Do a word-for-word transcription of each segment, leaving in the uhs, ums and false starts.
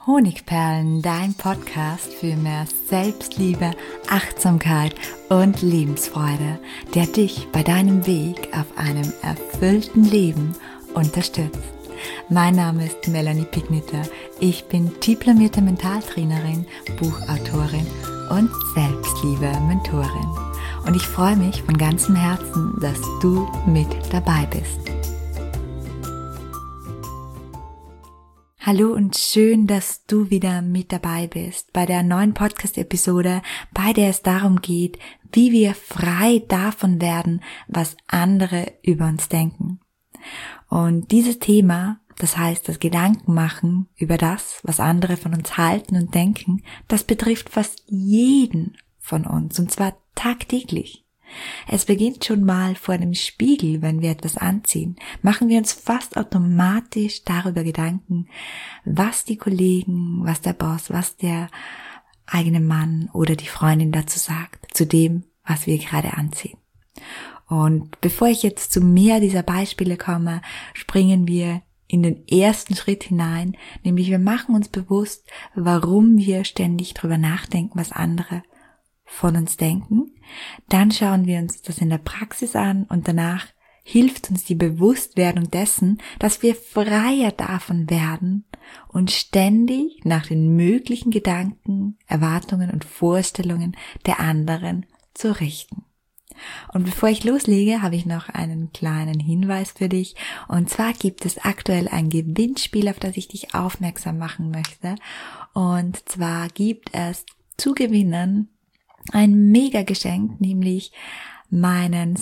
Honigperlen, dein Podcast für mehr Selbstliebe, Achtsamkeit und Lebensfreude, der dich bei deinem Weg auf einem erfüllten Leben unterstützt. Mein Name ist Melanie Pigniter. Ich bin diplomierte Mentaltrainerin, Buchautorin und Selbstliebe-Mentorin. Und ich freue mich von ganzem Herzen, dass du mit dabei bist. Hallo und schön, dass du wieder mit dabei bist bei der neuen Podcast-Episode, bei der es darum geht, wie wir frei davon werden, was andere über uns denken. Und dieses Thema, das heißt das Gedankenmachen über das, was andere von uns halten und denken, das betrifft fast jeden von uns, und zwar tagtäglich. Es beginnt schon mal vor dem Spiegel, wenn wir etwas anziehen, machen wir uns fast automatisch darüber Gedanken, was die Kollegen, was der Boss, was der eigene Mann oder die Freundin dazu sagt, zu dem, was wir gerade anziehen. Und bevor ich jetzt zu mehr dieser Beispiele komme, springen wir in den ersten Schritt hinein, nämlich wir machen uns bewusst, warum wir ständig drüber nachdenken, was andere von uns denken. Dann schauen wir uns das in der Praxis an und danach hilft uns die Bewusstwerdung dessen, dass wir freier davon werden und ständig nach den möglichen Gedanken, Erwartungen und Vorstellungen der anderen zu richten. Und bevor ich loslege, habe ich noch einen kleinen Hinweis für dich. Und zwar gibt es aktuell ein Gewinnspiel, auf das ich dich aufmerksam machen möchte. Und zwar gibt es zu gewinnen ein Mega-Geschenk, nämlich meinen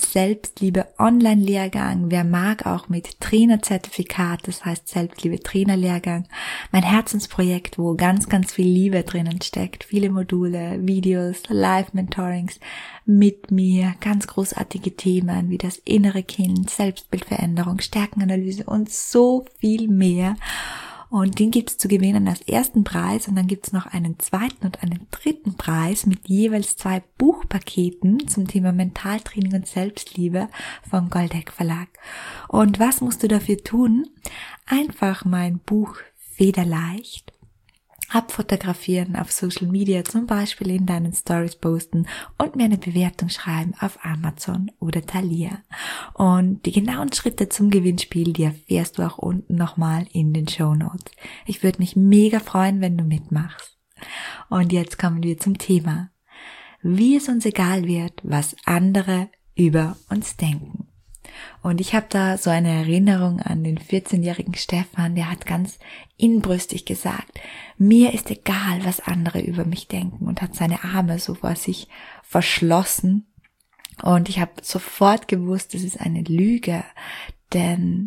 Selbstliebe-Online-Lehrgang. Wer mag, auch mit Trainerzertifikat, das heißt Selbstliebe-Trainer-Lehrgang. Mein Herzensprojekt, wo ganz, ganz viel Liebe drinnen steckt. Viele Module, Videos, Live-Mentorings mit mir, ganz großartige Themen wie das innere Kind, Selbstbildveränderung, Stärkenanalyse und so viel mehr. Und den gibt's zu gewinnen als ersten Preis, und dann gibt's noch einen zweiten und einen dritten Preis mit jeweils zwei Buchpaketen zum Thema Mentaltraining und Selbstliebe vom Goldeck Verlag. Und was musst du dafür tun? Einfach mein Buch Federleicht abfotografieren auf Social Media, zum Beispiel in deinen Stories posten und mir eine Bewertung schreiben auf Amazon oder Thalia. Und die genauen Schritte zum Gewinnspiel, die erfährst du auch unten nochmal in den Shownotes. Ich würde mich mega freuen, wenn du mitmachst. Und jetzt kommen wir zum Thema, wie es uns egal wird, was andere über uns denken. Und ich habe da so eine Erinnerung an den vierzehnjährigen Stefan, der hat ganz inbrünstig gesagt, mir ist egal, was andere über mich denken, und hat seine Arme so vor sich verschlossen. Und ich habe sofort gewusst, das ist eine Lüge, denn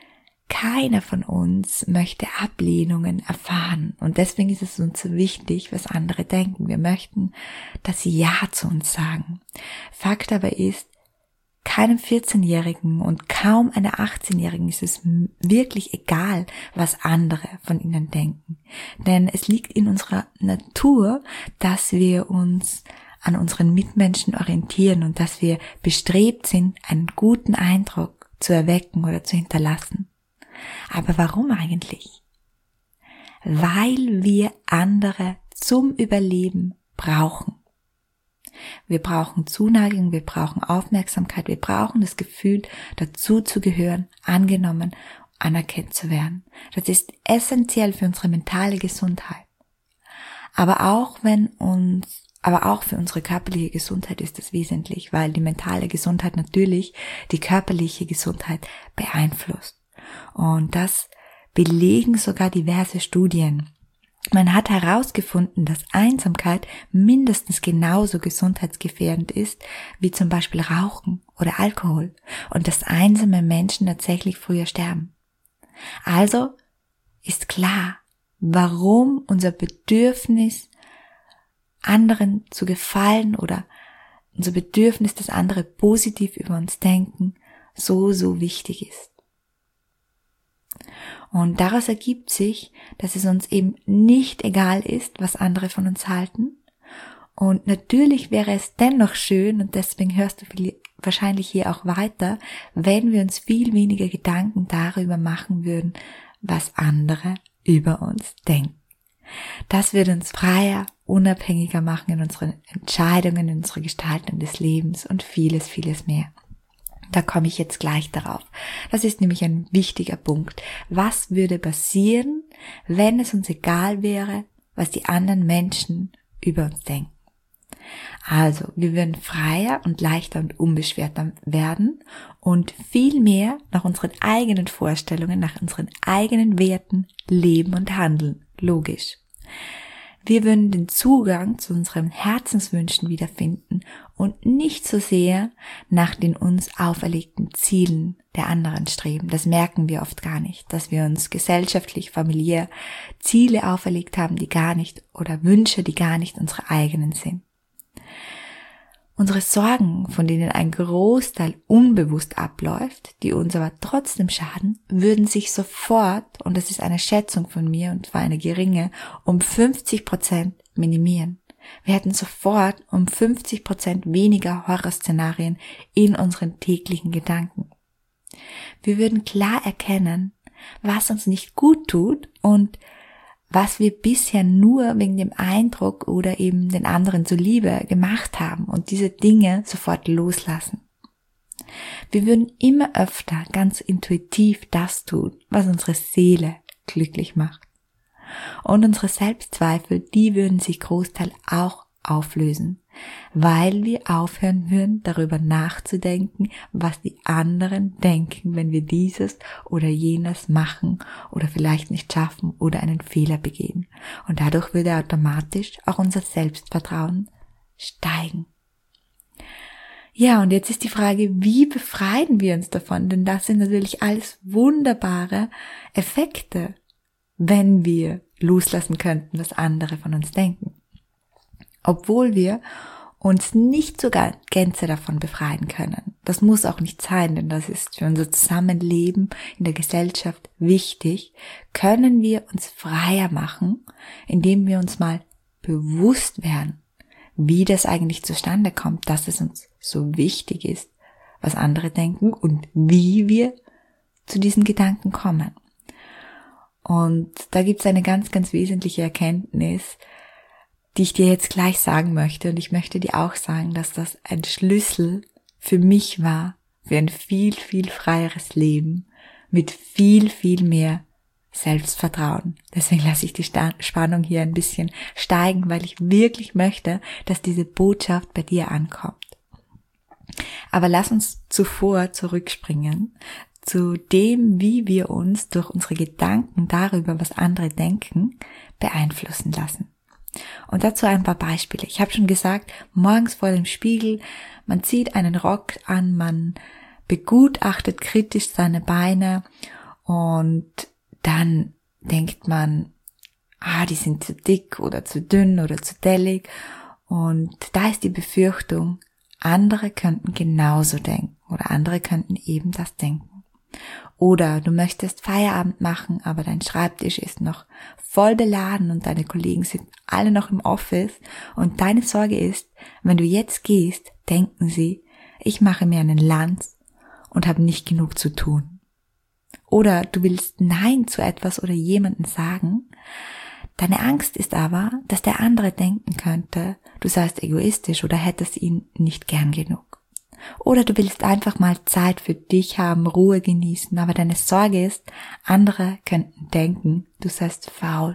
keiner von uns möchte Ablehnungen erfahren. Und deswegen ist es uns so wichtig, was andere denken. Wir möchten, dass sie Ja zu uns sagen. Fakt aber ist, keinem vierzehnjährigen und kaum einer achtzehnjährigen ist es wirklich egal, was andere von ihnen denken. Denn es liegt in unserer Natur, dass wir uns an unseren Mitmenschen orientieren und dass wir bestrebt sind, einen guten Eindruck zu erwecken oder zu hinterlassen. Aber warum eigentlich? Weil wir andere zum Überleben brauchen. Wir brauchen Zuneigung, wir brauchen Aufmerksamkeit, wir brauchen das Gefühl, dazu zu gehören, angenommen, anerkannt zu werden. Das ist essentiell für unsere mentale Gesundheit. Aber auch wenn uns, aber auch für unsere körperliche Gesundheit ist das wesentlich, weil die mentale Gesundheit natürlich die körperliche Gesundheit beeinflusst. Und das belegen sogar diverse Studien. Man hat herausgefunden, dass Einsamkeit mindestens genauso gesundheitsgefährdend ist wie zum Beispiel Rauchen oder Alkohol und dass einsame Menschen tatsächlich früher sterben. Also ist klar, warum unser Bedürfnis, anderen zu gefallen oder unser Bedürfnis, dass andere positiv über uns denken, so, so wichtig ist. Und daraus ergibt sich, dass es uns eben nicht egal ist, was andere von uns halten. Und natürlich wäre es dennoch schön, und deswegen hörst du viel, wahrscheinlich hier auch weiter, wenn wir uns viel weniger Gedanken darüber machen würden, was andere über uns denken. Das wird uns freier, unabhängiger machen in unseren Entscheidungen, in unserer Gestaltung des Lebens und vieles, vieles mehr. Da komme ich jetzt gleich darauf. Das ist nämlich ein wichtiger Punkt. Was würde passieren, wenn es uns egal wäre, was die anderen Menschen über uns denken? Also, wir würden freier und leichter und unbeschwerter werden und viel mehr nach unseren eigenen Vorstellungen, nach unseren eigenen Werten leben und handeln. Logisch. Wir würden den Zugang zu unseren Herzenswünschen wiederfinden und nicht so sehr nach den uns auferlegten Zielen der anderen streben. Das merken wir oft gar nicht, dass wir uns gesellschaftlich, familiär Ziele auferlegt haben, die gar nicht oder Wünsche, die gar nicht unsere eigenen sind. Unsere Sorgen, von denen ein Großteil unbewusst abläuft, die uns aber trotzdem schaden, würden sich sofort, und das ist eine Schätzung von mir und zwar eine geringe, um fünfzig Prozent minimieren. Wir hätten sofort um fünfzig Prozent weniger Horrorszenarien in unseren täglichen Gedanken. Wir würden klar erkennen, was uns nicht gut tut und was wir bisher nur wegen dem Eindruck oder eben den anderen zuliebe gemacht haben und diese Dinge sofort loslassen. Wir würden immer öfter ganz intuitiv das tun, was unsere Seele glücklich macht. Und unsere Selbstzweifel, die würden sich Großteil auch auflösen, weil wir aufhören würden, darüber nachzudenken, was die anderen denken, wenn wir dieses oder jenes machen oder vielleicht nicht schaffen oder einen Fehler begehen. Und dadurch würde automatisch auch unser Selbstvertrauen steigen. Ja, und jetzt ist die Frage, wie befreien wir uns davon? Denn das sind natürlich alles wunderbare Effekte, wenn wir loslassen könnten, was andere von uns denken. Obwohl wir uns nicht sogar Gänze davon befreien können. Das muss auch nicht sein, denn das ist für unser Zusammenleben in der Gesellschaft wichtig. Können wir uns freier machen, indem wir uns mal bewusst werden, wie das eigentlich zustande kommt, dass es uns so wichtig ist, was andere denken und wie wir zu diesen Gedanken kommen. Und da gibt es eine ganz, ganz wesentliche Erkenntnis, die ich dir jetzt gleich sagen möchte. Und ich möchte dir auch sagen, dass das ein Schlüssel für mich war, für ein viel, viel freieres Leben mit viel, viel mehr Selbstvertrauen. Deswegen lasse ich die Spannung hier ein bisschen steigen, weil ich wirklich möchte, dass diese Botschaft bei dir ankommt. Aber lass uns zuvor zurückspringen zu dem, wie wir uns durch unsere Gedanken darüber, was andere denken, beeinflussen lassen. Und dazu ein paar Beispiele. Ich habe schon gesagt, morgens vor dem Spiegel, man zieht einen Rock an, man begutachtet kritisch seine Beine und dann denkt man, ah, die sind zu dick oder zu dünn oder zu dellig. Und da ist die Befürchtung, andere könnten genauso denken oder andere könnten eben das denken. Oder du möchtest Feierabend machen, aber dein Schreibtisch ist noch voll beladen und deine Kollegen sind alle noch im Office und deine Sorge ist, wenn du jetzt gehst, denken sie, ich mache mir einen Lanz und habe nicht genug zu tun. Oder du willst Nein zu etwas oder jemandem sagen, deine Angst ist aber, dass der andere denken könnte, du seist egoistisch oder hättest ihn nicht gern genug. Oder du willst einfach mal Zeit für dich haben, Ruhe genießen, aber deine Sorge ist, andere könnten denken, du seist faul.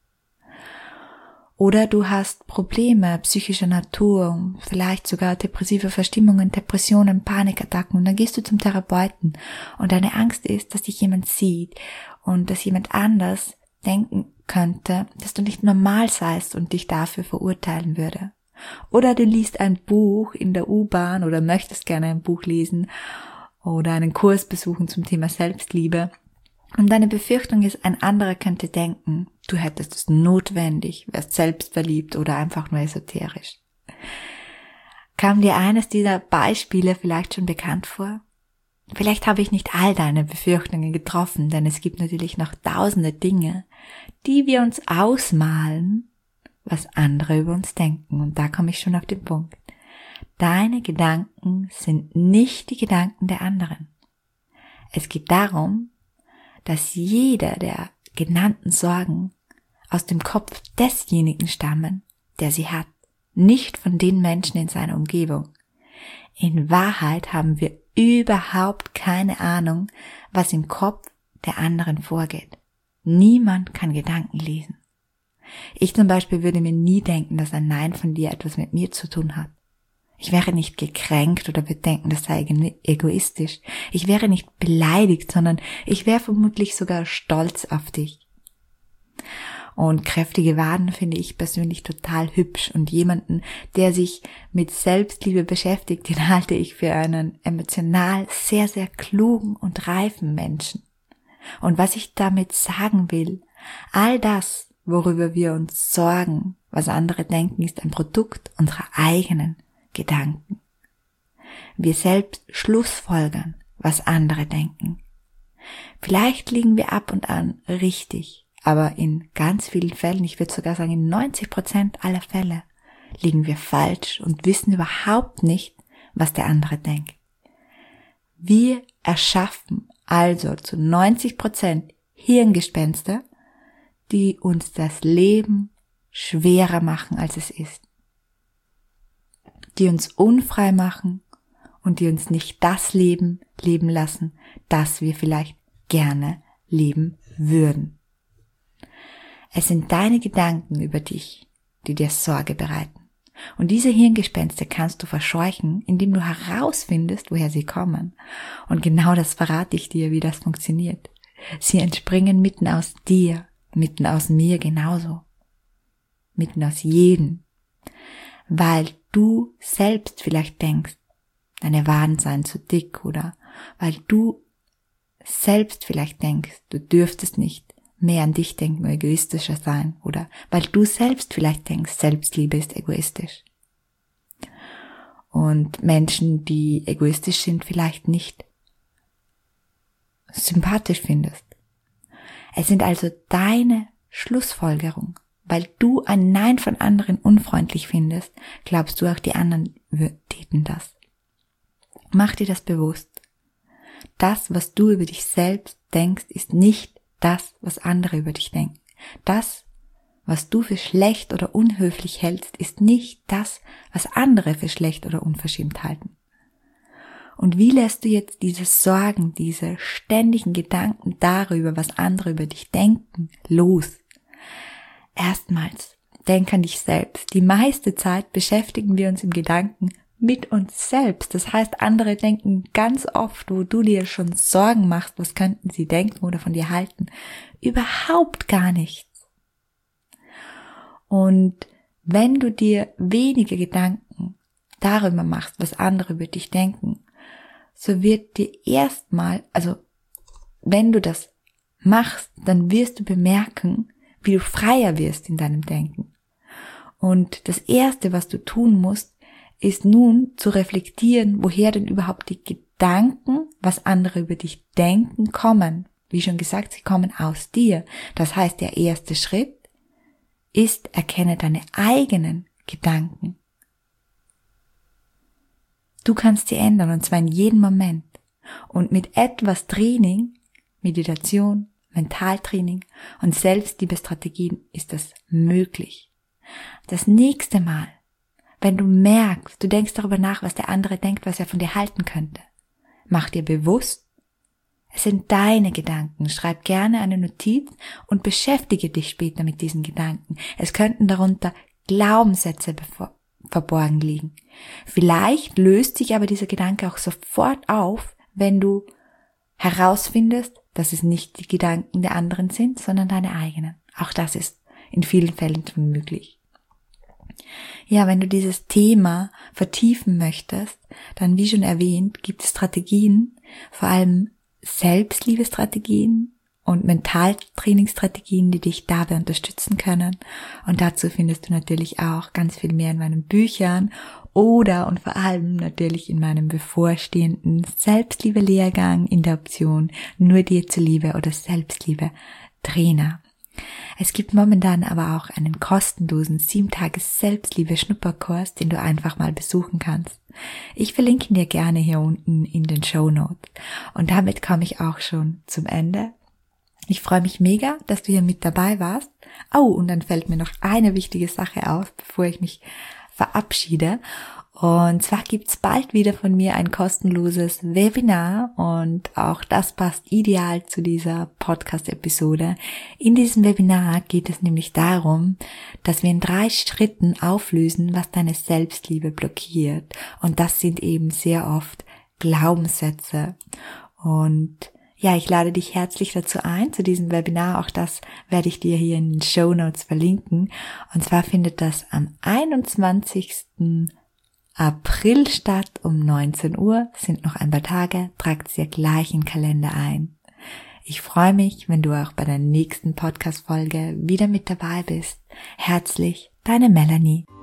Oder du hast Probleme psychischer Natur, vielleicht sogar depressive Verstimmungen, Depressionen, Panikattacken und dann gehst du zum Therapeuten und deine Angst ist, dass dich jemand sieht und dass jemand anders denken könnte, dass du nicht normal seist und dich dafür verurteilen würde. Oder du liest ein Buch in der U-Bahn oder möchtest gerne ein Buch lesen oder einen Kurs besuchen zum Thema Selbstliebe. Und deine Befürchtung ist, ein anderer könnte denken, du hättest es notwendig, wärst selbstverliebt oder einfach nur esoterisch. Kam dir eines dieser Beispiele vielleicht schon bekannt vor? Vielleicht habe ich nicht all deine Befürchtungen getroffen, denn es gibt natürlich noch tausende Dinge, die wir uns ausmalen, was andere über uns denken. Und da komme ich schon auf den Punkt. Deine Gedanken sind nicht die Gedanken der anderen. Es geht darum, dass jeder der genannten Sorgen aus dem Kopf desjenigen stammen, der sie hat, nicht von den Menschen in seiner Umgebung. In Wahrheit haben wir überhaupt keine Ahnung, was im Kopf der anderen vorgeht. Niemand kann Gedanken lesen. Ich zum Beispiel würde mir nie denken, dass ein Nein von dir etwas mit mir zu tun hat. Ich wäre nicht gekränkt oder würde denken, das sei egoistisch. Ich wäre nicht beleidigt, sondern ich wäre vermutlich sogar stolz auf dich. Und kräftige Waden finde ich persönlich total hübsch und jemanden, der sich mit Selbstliebe beschäftigt, den halte ich für einen emotional sehr, sehr klugen und reifen Menschen. Und was ich damit sagen will, all das, worüber wir uns sorgen, was andere denken, ist ein Produkt unserer eigenen Gedanken. Wir selbst schlussfolgern, was andere denken. Vielleicht liegen wir ab und an richtig, aber in ganz vielen Fällen, ich würde sogar sagen in neunzig Prozent aller Fälle, liegen wir falsch und wissen überhaupt nicht, was der andere denkt. Wir erschaffen also zu neunzig Prozent Hirngespenster, die uns das Leben schwerer machen, als es ist. Die uns unfrei machen und die uns nicht das Leben leben lassen, das wir vielleicht gerne leben würden. Es sind deine Gedanken über dich, die dir Sorge bereiten. Und diese Hirngespenster kannst du verscheuchen, indem du herausfindest, woher sie kommen. Und genau das verrate ich dir, wie das funktioniert. Sie entspringen mitten aus dir, mitten aus mir genauso. Mitten aus jedem. Weil du selbst vielleicht denkst, deine Waden seien zu dick, oder weil du selbst vielleicht denkst, du dürftest nicht mehr an dich denken, egoistischer sein, oder weil du selbst vielleicht denkst, Selbstliebe ist egoistisch. Und Menschen, die egoistisch sind, vielleicht nicht sympathisch findest. Es sind also deine Schlussfolgerungen. Weil du ein Nein von anderen unfreundlich findest, glaubst du auch, die anderen täten das. Mach dir das bewusst. Das, was du über dich selbst denkst, ist nicht das, was andere über dich denken. Das, was du für schlecht oder unhöflich hältst, ist nicht das, was andere für schlecht oder unverschämt halten. Und wie lässt du jetzt diese Sorgen, diese ständigen Gedanken darüber, was andere über dich denken, los? Erstmals, denk an dich selbst. Die meiste Zeit beschäftigen wir uns im Gedanken mit uns selbst. Das heißt, andere denken ganz oft, wo du dir schon Sorgen machst, was könnten sie denken oder von dir halten, überhaupt gar nichts. Und wenn du dir weniger Gedanken darüber machst, was andere über dich denken, so wird dir erstmal, also wenn du das machst, dann wirst du bemerken, wie du freier wirst in deinem Denken. Und das Erste, was du tun musst, ist nun zu reflektieren, woher denn überhaupt die Gedanken, was andere über dich denken, kommen. Wie schon gesagt, sie kommen aus dir. Das heißt, der erste Schritt ist, erkenne deine eigenen Gedanken. Du kannst sie ändern, und zwar in jedem Moment. Und mit etwas Training, Meditation, Mentaltraining und Selbstliebestrategien ist das möglich. Das nächste Mal, wenn du merkst, du denkst darüber nach, was der andere denkt, was er von dir halten könnte, mach dir bewusst, es sind deine Gedanken. Schreib gerne eine Notiz und beschäftige dich später mit diesen Gedanken. Es könnten darunter Glaubenssätze verborgen liegen. Vielleicht löst sich aber dieser Gedanke auch sofort auf, wenn du herausfindest, dass es nicht die Gedanken der anderen sind, sondern deine eigenen. Auch das ist in vielen Fällen schon möglich. Ja, wenn du dieses Thema vertiefen möchtest, dann wie schon erwähnt, gibt es Strategien, vor allem Selbstliebestrategien und Mentaltrainingsstrategien, die dich dabei unterstützen können. Und dazu findest du natürlich auch ganz viel mehr in meinen Büchern oder und vor allem natürlich in meinem bevorstehenden Selbstliebe-Lehrgang in der Option Nur dir zuliebe oder Selbstliebe-Trainer. Es gibt momentan aber auch einen kostenlosen sieben Tages Selbstliebe-Schnupperkurs, den du einfach mal besuchen kannst. Ich verlinke ihn dir gerne hier unten in den Shownotes. Und damit komme ich auch schon zum Ende. Ich freue mich mega, dass du hier mit dabei warst. Oh, und dann fällt mir noch eine wichtige Sache auf, bevor ich mich verabschiede. Und zwar gibt's bald wieder von mir ein kostenloses Webinar und auch das passt ideal zu dieser Podcast-Episode. In diesem Webinar geht es nämlich darum, dass wir in drei Schritten auflösen, was deine Selbstliebe blockiert. Und das sind eben sehr oft Glaubenssätze. Und ja, ich lade dich herzlich dazu ein, zu diesem Webinar. Auch das werde ich dir hier in den Shownotes verlinken. Und zwar findet das am einundzwanzigsten April statt um neunzehn Uhr. Sind noch ein paar Tage. Tragt es dir gleich in den Kalender ein. Ich freue mich, wenn du auch bei der nächsten Podcast-Folge wieder mit dabei bist. Herzlich, deine Melanie.